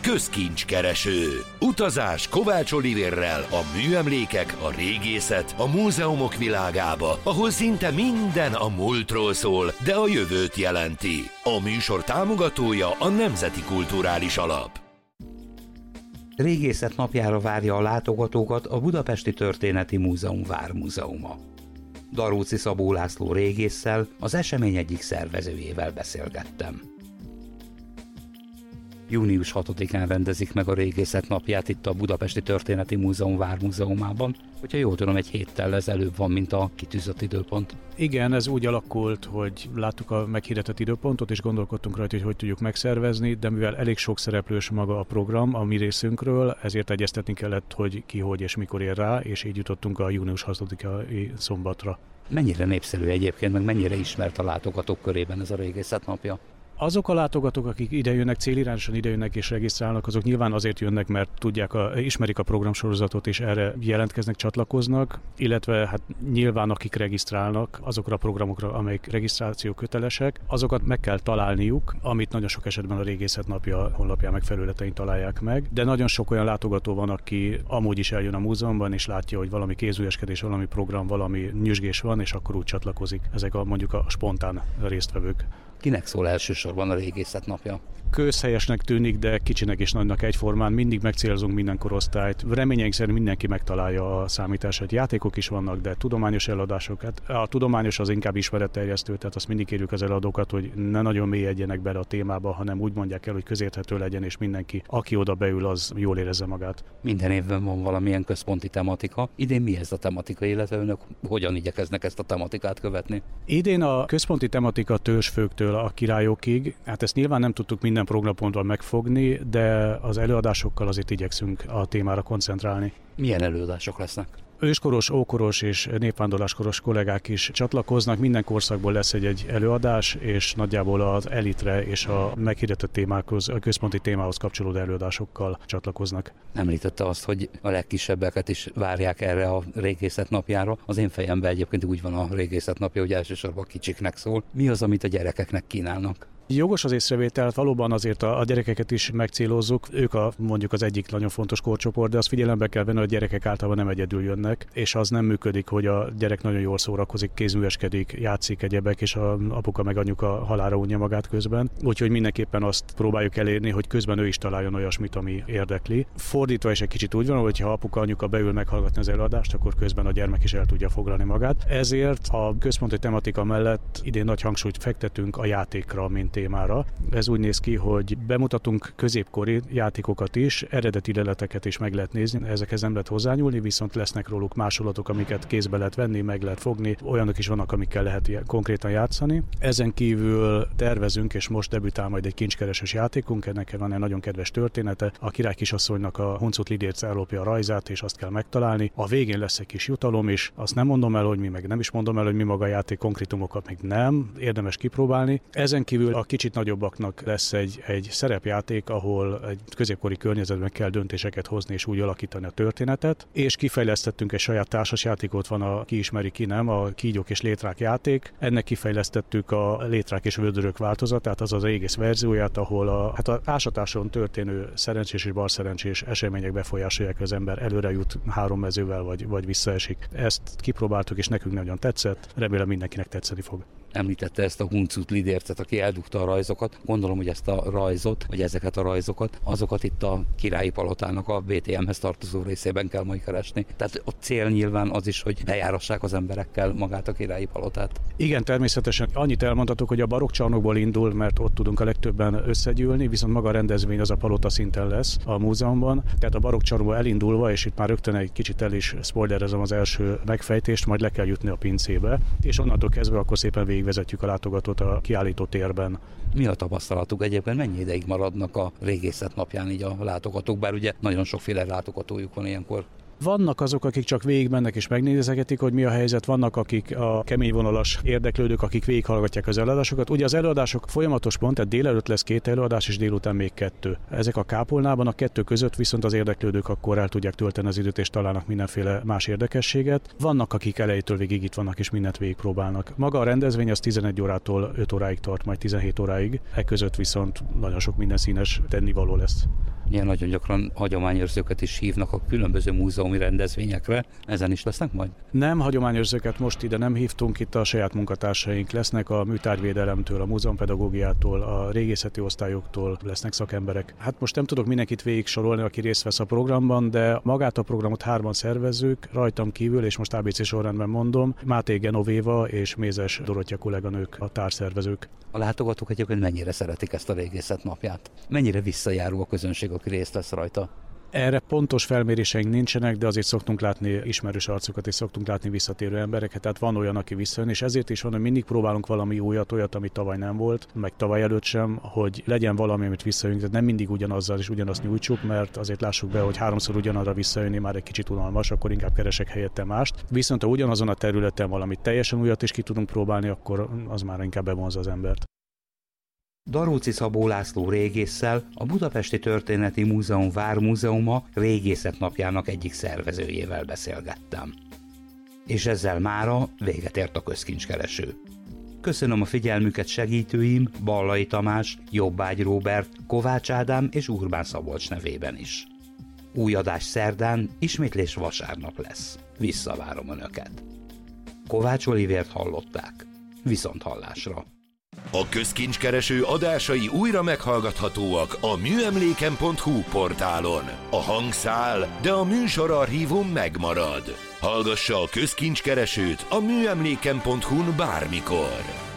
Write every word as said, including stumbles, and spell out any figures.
közkincskereső. Utazás Kovács Olivérrel a műemlékek, a régészet, a múzeumok világába, ahol szinte minden a múltról szól, de a jövőt jelenti. A műsor támogatója a Nemzeti Kulturális Alap. Régészet napjára várja a látogatókat a Budapesti Történeti Múzeum Vármúzeuma. Daróczi Szabó László régésszel, az esemény egyik szervezőjével beszélgettem. június hatodikán rendezik meg a Régészet napját itt a Budapesti Történeti Múzeum Vármúzeumában. Hogyha jól tudom, egy héttel ezelőbb van, mint a kitűzött időpont. Igen, ez úgy alakult, hogy láttuk a meghirdetett időpontot, és gondolkodtunk rajta, hogy hogy tudjuk megszervezni, de mivel elég sok szereplős maga a program a mi részünkről, ezért egyeztetni kellett, hogy ki, hogy és mikor ér rá, és így jutottunk a június hatodikai szombatra. Mennyire népszerű egyébként, meg mennyire ismert a látogatók körében ez a Régészet napja? Azok a látogatók, akik idejönnek, célirányosan idejönnek és regisztrálnak, azok nyilván azért jönnek, mert tudják, a, ismerik a programsorozatot és erre jelentkeznek, csatlakoznak, illetve hát nyilván akik regisztrálnak azokra a programokra, amelyek regisztráció kötelesek, azokat meg kell találniuk, amit nagyon sok esetben a Régészet napja honlapján meg felületein találják meg, de nagyon sok olyan látogató van, aki amúgy is eljön a múzeumban és látja, hogy valami kézügyeskedés, valami program, valami nyüzsgés van, és akkor úgy csatlakozik. Ezek a mondjuk a spontán résztvevők. Kinek szól elsősorban a Régészet napja? Közhelyesnek tűnik, de kicsinek és nagynak egyformán. Mindig megcélzunk minden korosztályt. Reményeink szerint mindenki megtalálja a számítását. Játékok is vannak, de tudományos eladások. Hát a tudományos az inkább ismeretterjesztő, tehát azt mindig kérjük az eladókat, hogy ne nagyon mélyedjenek bele a témába, hanem úgy mondják el, hogy közérthető legyen, és mindenki, aki oda beül, az jól érezze magát. Minden évben van valamilyen központi tematika. Idén mi ez a tematika, illetve önök hogyan igyekeznek ezt a tematikát követni? Idén a központi tematika törzsfőktől a királyokig. Hát ezt nyilván nem tudtuk minden programpontban megfogni, de az előadásokkal azért igyekszünk a témára koncentrálni. Milyen előadások lesznek? Őskoros, ókoros és népvándorláskoros kollégák is csatlakoznak, minden korszakból lesz egy-egy előadás, és nagyjából az elitre és a meghirdetett témákhoz, a központi témához kapcsolódó előadásokkal csatlakoznak. Említette azt, hogy a legkisebbeket is várják erre a Régészet napjára. Az én fejemben egyébként úgy van a Régészet napja, hogy elsősorban kicsiknek szól. Mi az, amit a gyerekeknek kínálnak? Jogos az észrevétel, valóban azért a, a gyerekeket is megcélozzuk, ők a, mondjuk az egyik nagyon fontos korcsoport, de azt figyelembe kell venni, hogy a gyerekek általában nem egyedül jönnek, és az nem működik, hogy a gyerek nagyon jól szórakozik, kézműveskedik, játszik egyebek, és a apuka meg anyuka halálra unja magát közben. Úgyhogy mindenképpen azt próbáljuk elérni, hogy közben ő is találjon olyasmit, ami érdekli. Fordítva is egy kicsit úgy van, hogy ha apuka, anyuka beül meghallgatni az előadást, akkor közben a gyermek is el tudja foglalni magát. Ezért a központi tematika mellett idén nagy hangsúlyt fektetünk a játékra, mint témára. Ez úgy néz ki, hogy bemutatunk középkori játékokat is, eredeti leleteket is meg lehet nézni, ezekhez nem lehet hozzányúlni, viszont lesznek róluk másolatok, amiket kézbe lehet venni, meg lehet fogni, olyanok is vannak, amikkel lehet konkrétan játszani. Ezen kívül tervezünk, és most debütál majd egy kincskeresős játékunk, ennek van egy nagyon kedves története. A király kisasszonynak a Huncut Lidérc ellopja a rajzát, és azt kell megtalálni. A végén lesz egy kis jutalom is, azt nem mondom el, hogy mi, meg nem is mondom el, hogy mi maga a játék, konkrétumokat még nem, érdemes kipróbálni. Ezen kívül a kicsit nagyobbaknak lesz egy, egy szerepjáték, ahol egy középkori környezetben kell döntéseket hozni és úgy alakítani a történetet, és kifejlesztettünk egy saját társasjátékot, van a ki ismeri, ki nem, a kígyók és létrák játék. Ennek kifejlesztettük a létrák és vödörök változatát, azaz az egész verzióját, ahol a, hát a ásatáson történő szerencsés és balszerencsés események befolyásolják, az ember előre jut három mezővel, vagy, vagy visszaesik. Ezt kipróbáltuk, és nekünk nagyon tetszett, remélem mindenkinek tetszeni fog. Említette ezt a Huncut Lidércet, aki eldugta a rajzokat. Gondolom, hogy ezt a rajzot, vagy ezeket a rajzokat, azokat itt a Királyi Palotának a bé té emhez tartozó részében kell majd keresni. Tehát a cél nyilván az is, hogy lejárassák az emberekkel magát a Királyi Palotát. Igen, természetesen. Annyit elmondhatok, hogy a barokk-csarnokból indul, mert ott tudunk a legtöbben összegyűlni, viszont maga a rendezvény az a palota szinten lesz a múzeumban. Tehát a barokk-csarnokból elindulva, és itt már rögtön egy kicsit el is spoilerezem az első megfejtést, majd le kell jutni a pincébe, és onnantól kezdve akkor szépen végigvezetjük a látogatót a kiállító térben. Mi a tapasztalatuk egyébként? Mennyi ideig maradnak a Régészet napján így a látogatók? Bár ugye nagyon sokféle látogatójuk van ilyenkor. Vannak azok, akik csak végigmennek és megnézegetik, hogy mi a helyzet, vannak akik a keményvonalas érdeklődők, akik végighallgatják az előadásokat. Ugye az előadások folyamatos pont, tehát délelőtt lesz két előadás, és délután még kettő. Ezek a kápolnában, a kettő között viszont az érdeklődők akkor el tudják tölteni az időt, és találnak mindenféle más érdekességet. Vannak, akik elejétől végig itt vannak, és mindent végigpróbálnak. Maga a rendezvény az tizenegy órától öt óráig tart, majd tizenhét óráig. E között viszont nagyon sok minden színes tennivaló lesz. Ilyen nagyon gyakran hagyományőrzőket is hívnak a különböző múzeumi rendezvényekre. Ezen is lesznek majd? Nem, hagyományőrzőket most ide nem hívtunk, itt a saját munkatársaink lesznek, a műtárgyvédelemtől, a múzeumpedagógiától, a régészeti osztályoktól lesznek szakemberek. Hát most nem tudok mindenkit végig sorolni, aki részt vesz a programban, de magát a programot hárman szervezzük, rajtam kívül, és most á bé cé sorrendben mondom, Máté Genovéva és Mézes Dorottya kolléganők a társszervezők. A látogatók egyébként mennyire szeretik ezt a régészet napját? Mennyire visszajáró a közönség, aki részt vesz rajta? Erre pontos felméréseink nincsenek, de azért szoktunk látni ismerős arcokat, és szoktunk látni visszatérő embereket, tehát van olyan, aki visszajön, és ezért is van, hogy mindig próbálunk valami újat, olyat, ami tavaly nem volt, meg tavaly előtt sem, hogy legyen valami, amit visszajönünk, tehát nem mindig ugyanazzal és ugyanazt nyújtsuk, mert azért lássuk be, hogy háromszor ugyanarra visszajönni már egy kicsit unalmas, akkor inkább keresek helyette mást. Viszont ha ugyanazon a területen valamit teljesen újat is ki tudunk próbálni, akkor az már inkább bevonza az embert. Daróczi Szabó László régésszel, a Budapesti Történeti Múzeum Vármúzeuma régészetnapjának egyik szervezőjével beszélgettem. És ezzel mára véget ért a közkincskereső. Köszönöm a figyelmüket segítőim, Ballai Tamás, Jobbágy Róbert, Kovács Ádám és Urbán Szabolcs nevében is. Új adás szerdán, ismétlés vasárnap lesz. Visszavárom Önöket. Kovács Olivért hallották. Viszonthallásra. A közkincskereső adásai újra meghallgathatóak a műemléken pont hu portálon. A hang száll, de a műsorarchívum megmarad. Hallgassa a közkincskeresőt a műemléken pont hu-n bármikor.